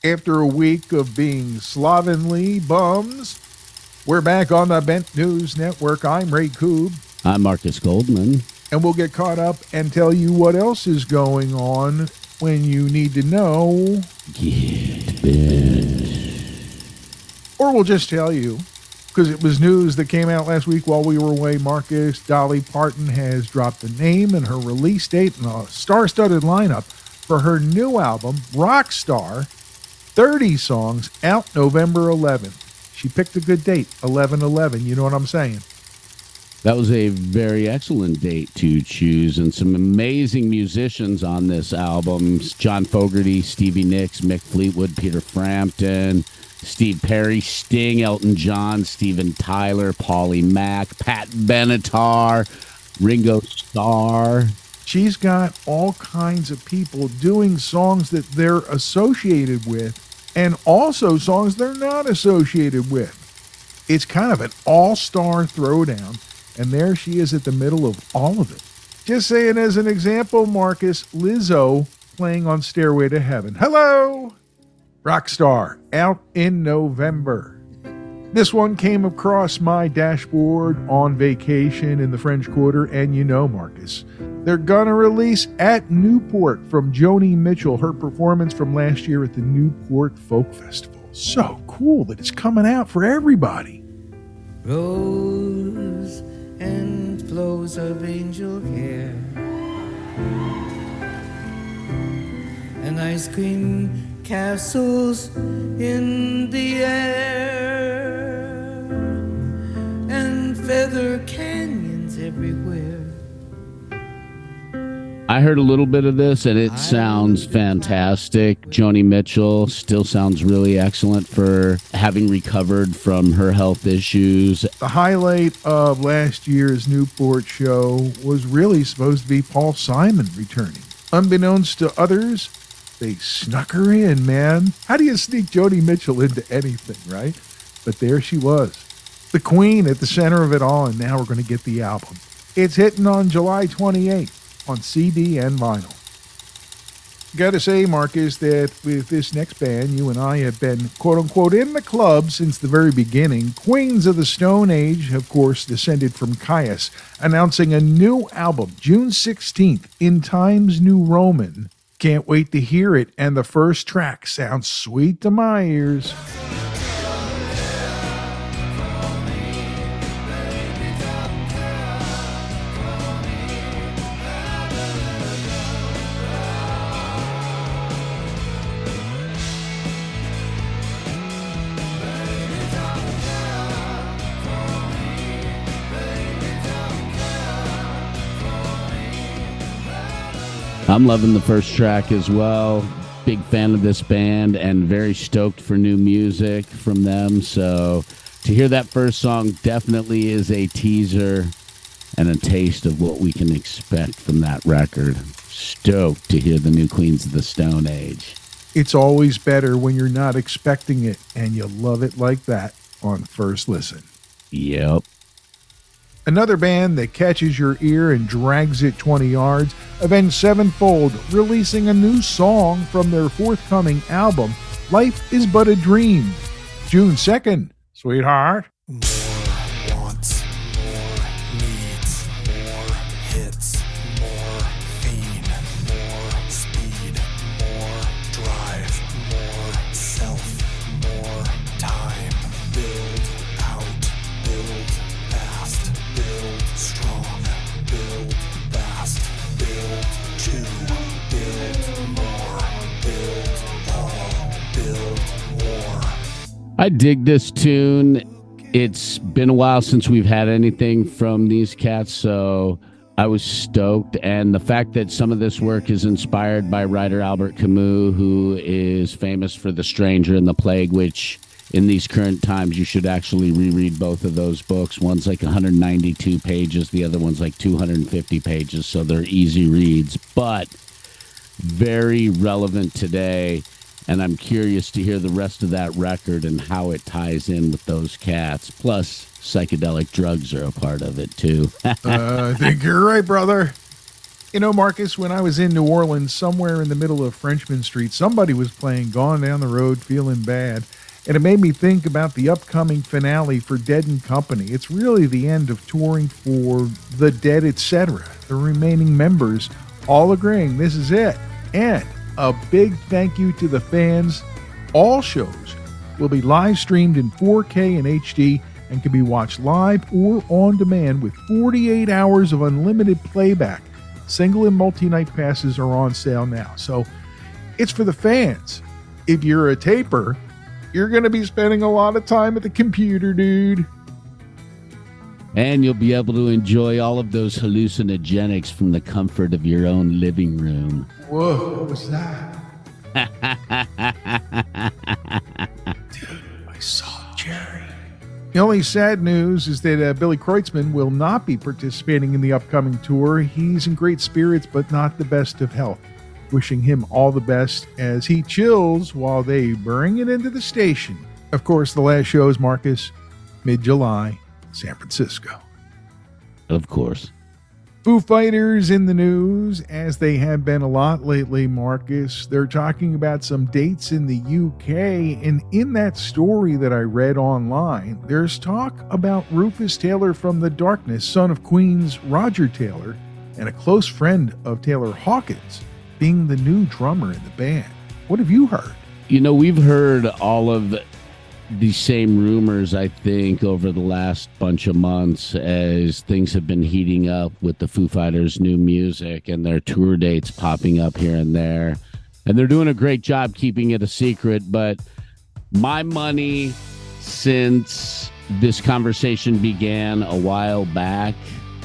After a week of being slovenly bums, we're back on the Bent News Network. I'm Ray Koob. I'm Marcus Goldman. And we'll get caught up and tell you what else is going on when you need to know. Get bent. Or we'll just tell you, because it was news that came out last week while we were away. Marcus, Dolly Parton has dropped the name and her release date and a star-studded lineup for her new album, Rockstar. 30 songs out November 11th. She picked a good date, 11/11. You know what I'm saying? That was a very excellent date to choose, and some amazing musicians on this album. John Fogerty, Stevie Nicks, Mick Fleetwood, Peter Frampton, Steve Perry, Sting, Elton John, Steven Tyler, Paulie Mack, Pat Benatar, Ringo Starr. She's got all kinds of people doing songs that they're associated with and also songs they're not associated with. It's kind of an all-star throwdown, and there she is at the middle of all of it. Just saying as an example, Marcus, Lizzo playing on Stairway to Heaven. Hello! Rockstar, out in November. This one came across my dashboard on vacation in the French Quarter, and you know, Marcus, they're gonna release At Newport from Joni Mitchell, her performance from last year at the Newport Folk Festival. So cool that it's coming out for everybody. Rose and flows of angel hair and ice cream castles in the air and feather canyons everywhere. I heard a little bit of this, and it sounds fantastic. Joni Mitchell still sounds really excellent for having recovered from her health issues. The highlight of last year's Newport show was really supposed to be Paul Simon returning. Unbeknownst to others, they snuck her in, man. How do you sneak Joni Mitchell into anything, right? But there she was, the queen at the center of it all, and now we're going to get the album. It's hitting on July 28th on CD and vinyl. Gotta say, Marcus, that with this next band, you and I have been, quote-unquote, in the club since the very beginning. Queens of the Stone Age, of course, descended from Caius, announcing a new album, June 16th, in Times New Roman. Can't wait to hear it, and the first track sounds sweet to my ears. I'm loving the first track as well. Big fan of this band and very stoked for new music from them. So to hear that first song definitely is a teaser and a taste of what we can expect from that record. Stoked to hear the new Queens of the Stone Age. It's always better when you're not expecting it, and you love it like that on first listen. Yep. Another band that catches your ear and drags it 20 yards, Avenged Sevenfold, releasing a new song from their forthcoming album, Life is But a Dream, June 2nd. Sweetheart. More wants, more needs, more hits, more fiend, more speed, more drive, more self, more time. Build out, build fast, build strong, build fast, build two, build more, build all, build more. I dig this tune. It's been a while since we've had anything from these cats, so I was stoked. And the fact that some of this work is inspired by writer Albert Camus, who is famous for The Stranger and The Plague, which in these current times you should actually reread both of those books. One's like 192 pages, the other one's like 250 pages, so they're easy reads, but very relevant today. And I'm curious to hear the rest of that record and how it ties in with those cats. Plus, psychedelic drugs are a part of it, too. I think you're right, brother. You know, Marcus, when I was in New Orleans, somewhere in the middle of Frenchman Street, somebody was playing Gone Down the Road Feeling Bad, and it made me think about the upcoming finale for Dead and Company. It's really the end of touring for the Dead, etc., the remaining members all agreeing this is it. And a big thank you to the fans. All shows will be live streamed in 4K and HD and can be watched live or on demand with 48 hours of unlimited playback. Single and multi-night passes are on sale now. So it's for the fans. If you're a taper, you're going to be spending a lot of time at the computer, dude. And you'll be able to enjoy all of those hallucinogenics from the comfort of your own living room. Whoa, what was that? Dude, I saw Jerry. The only sad news is that Billy Kreutzmann will not be participating in the upcoming tour. He's in great spirits, but not the best of health. Wishing him all the best as he chills while they bring it into the station. Of course, the last show is Marcus, mid-July, San Francisco. Of course. Foo Fighters in the news, as they have been a lot lately, Marcus. They're talking about some dates in the UK, and in that story that I read online, there's talk about Rufus Taylor from The Darkness, son of Queen's Roger Taylor, and a close friend of Taylor Hawkins, being the new drummer in the band. What have you heard? You know, we've heard all of the same rumors, I think, over the last bunch of months as things have been heating up with the Foo Fighters' new music and their tour dates popping up here and there. And they're doing a great job keeping it a secret. But my money, since this conversation began a while back,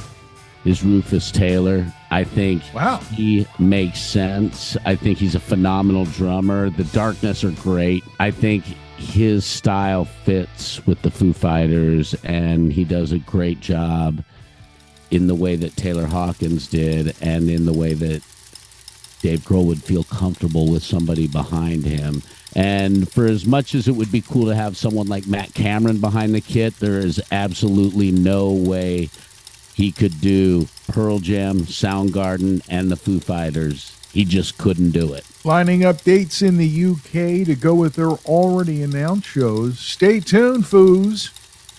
is Rufus Taylor. I think he makes sense. I think he's a phenomenal drummer. The Darkness are great. I think his style fits with the Foo Fighters, and he does a great job in the way that Taylor Hawkins did and in the way that Dave Grohl would feel comfortable with somebody behind him. And for as much as it would be cool to have someone like Matt Cameron behind the kit, there is absolutely no way he could do Pearl Jam, Soundgarden, and the Foo Fighters. He just couldn't do it. Lining up dates in the UK to go with their already announced shows. Stay tuned, Foos.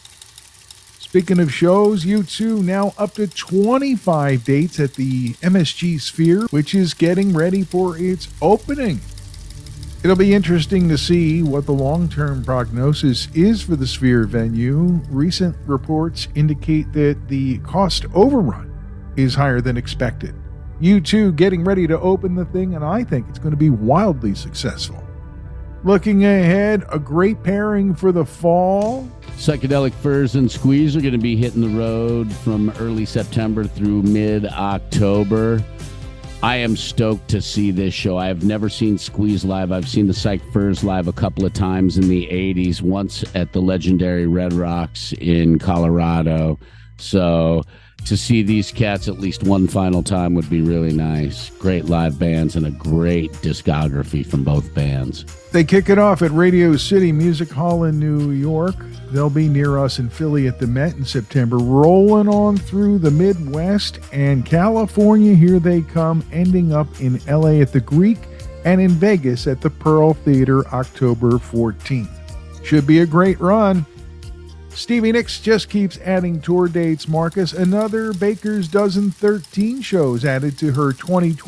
Speaking of shows, U2 now up to 25 dates at the MSG Sphere, which is getting ready for its opening. It'll be interesting to see what the long-term prognosis is for the Sphere venue. Recent reports indicate that the cost overrun is higher than expected. U2 getting ready to open the thing, and I think it's going to be wildly successful. Looking ahead, a great pairing for the fall. Psychedelic Furs and Squeeze are going to be hitting the road from early September through mid-October. I am stoked to see this show. I have never seen Squeeze live. I've seen the Psych Furs live a couple of times in the 80s, once at the legendary Red Rocks in Colorado. So to see these cats at least one final time would be really nice. Great live bands and a great discography from both bands. They kick it off at Radio City Music Hall in New York. They'll be near us in Philly at the Met in September, rolling on through the Midwest and California. Here they come, ending up in LA at the Greek and in Vegas at the Pearl Theater October 14th. Should be a great run. Stevie Nicks just keeps adding tour dates, Marcus. Another Baker's Dozen 13 shows added to her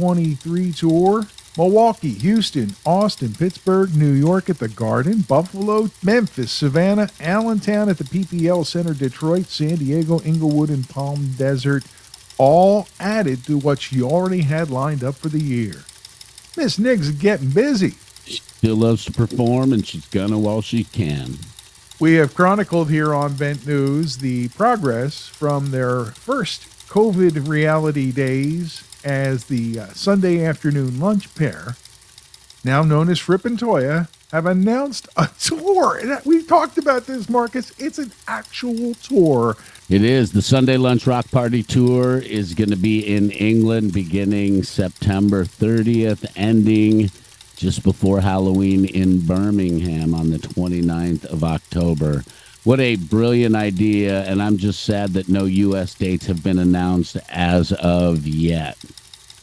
2023 tour. Milwaukee, Houston, Austin, Pittsburgh, New York at the Garden, Buffalo, Memphis, Savannah, Allentown at the PPL Center, Detroit, San Diego, Inglewood, and Palm Desert, all added to what she already had lined up for the year. Miss Nicks is getting busy. She still loves to perform, and she's gonna while she can. We have chronicled here on Vent News the progress from their first COVID reality days as the Sunday afternoon lunch pair, now known as Fripp and Toya, have announced a tour. And we talked about this, Marcus. It's an actual tour. It is. The Sunday Lunch Rock Party Tour is going to be in England beginning September 30th, ending just before Halloween in Birmingham on the 29th of October. What a brilliant idea, and I'm just sad that no U.S. dates have been announced as of yet.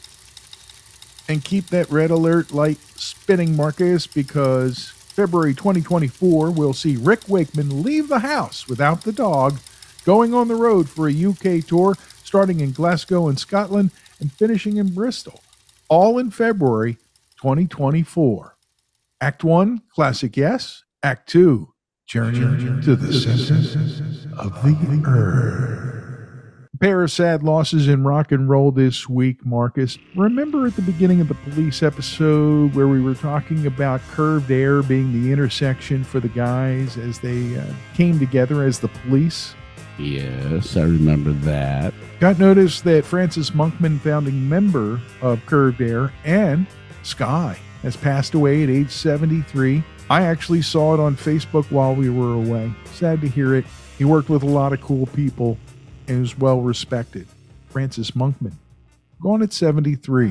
And keep that red alert light spinning, Marcus, because February 2024 will see Rick Wakeman leave the house without the dog, going on the road for a UK tour, starting in Glasgow in Scotland and finishing in Bristol, all in February 2024. Act 1, classic yes. Act 2, journey to the center of the earth. A pair of sad losses in rock and roll this week, Marcus. Remember at the beginning of the Police episode where we were talking about Curved Air being the intersection for the guys as they came together as the Police? Yes, I remember that. Got notice that Francis Monkman, founding member of Curved Air, and Sky has passed away at age 73. I actually saw it on Facebook while we were away. Sad to hear it. He worked with a lot of cool people and was well respected. Francis Monkman, gone at 73.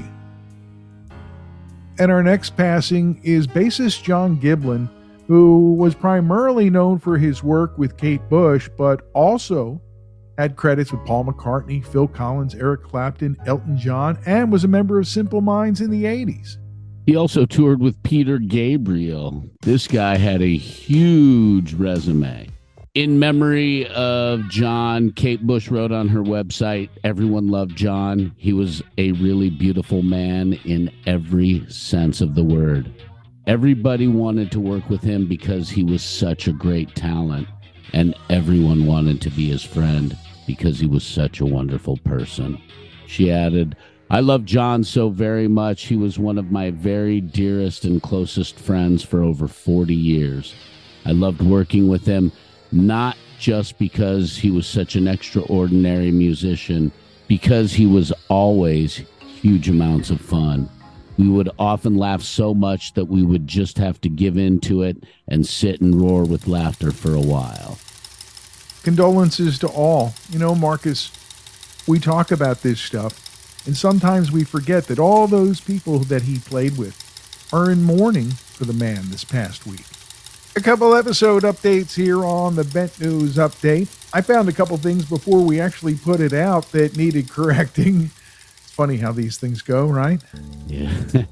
And our next passing is bassist John Giblin, who was primarily known for his work with Kate Bush, but also had credits with Paul McCartney, Phil Collins, Eric Clapton, Elton John, and was a member of Simple Minds in the 80s. He also toured with Peter Gabriel. This guy had a huge resume. In memory of John, Kate Bush wrote on her website, "Everyone loved John. He was a really beautiful man in every sense of the word. Everybody wanted to work with him because he was such a great talent, and everyone wanted to be his friend because he was such a wonderful person." She added, "I love John so very much. He was one of my very dearest and closest friends for over 40 years. I loved working with him, not just because he was such an extraordinary musician, because he was always huge amounts of fun. We would often laugh so much that we would just have to give in to it and sit and roar with laughter for a while." Condolences to all. You know, Marcus, we talk about this stuff, and sometimes we forget that all those people that he played with are in mourning for the man this past week. A couple episode updates here on the Bent News Update. I found a couple things before we actually put it out that needed correcting. It's funny how these things go, right? Yeah.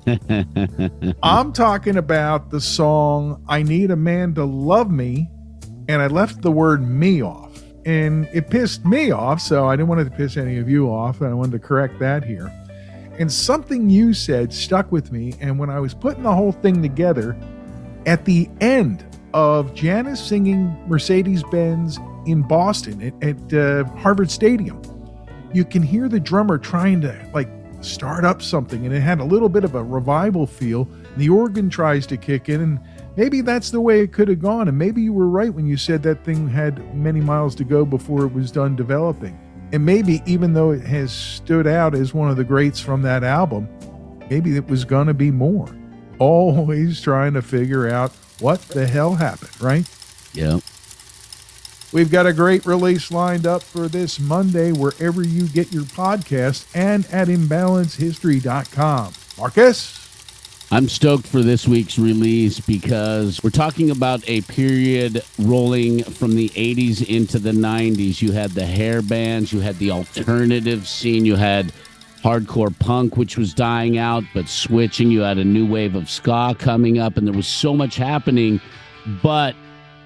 I'm talking about the song "I Need a Man to Love Me," and I left the word "me" off. And it pissed me off, so I didn't want it to piss any of you off, and I wanted to correct that here. And something you said stuck with me, and when I was putting the whole thing together, at the end of Janis singing Mercedes-Benz in Boston at Harvard Stadium, you can hear the drummer trying to start up something, and it had a little bit of a revival feel. The organ tries to kick in, and maybe that's the way it could have gone. And maybe you were right when you said that thing had many miles to go before it was done developing. And maybe even though it has stood out as one of the greats from that album, maybe it was going to be more. Always trying to figure out what the hell happened, right? Yeah. We've got a great release lined up for this Monday wherever you get your podcast and at imbalancehistory.com. Marcus? I'm stoked for this week's release because we're talking about a period rolling from the 80s into the 90s. You had the hair bands, you had the alternative scene, you had hardcore punk, which was dying out but switching. You had a new wave of ska coming up, and there was so much happening. But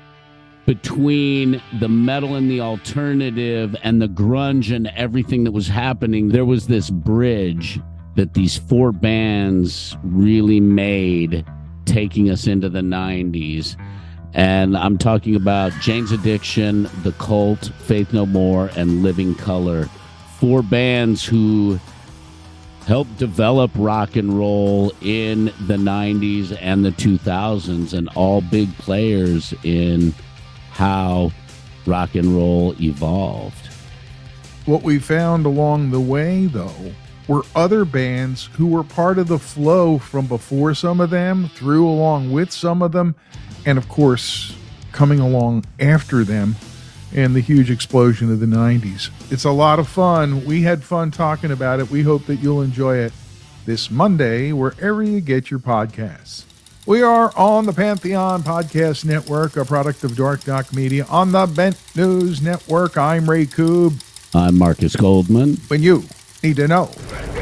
between the metal and the alternative and the grunge and everything that was happening, there was this bridge that these four bands really made, taking us into the 90s. And I'm talking about Jane's Addiction, The Cult, Faith No More, and Living Colour. Four bands who helped develop rock and roll in the 90s and the 2000s, and all big players in how rock and roll evolved. What we found along the way, though, were other bands who were part of the flow from before some of them, through along with some of them, and of course, coming along after them, and the huge explosion of the 90s. It's a lot of fun. We had fun talking about it. We hope that you'll enjoy it this Monday, wherever you get your podcasts. We are on the Pantheon Podcast Network, a product of Dark Doc Media. On the Bent News Network, I'm Ray Koob. I'm Marcus Goldman. When you need to know.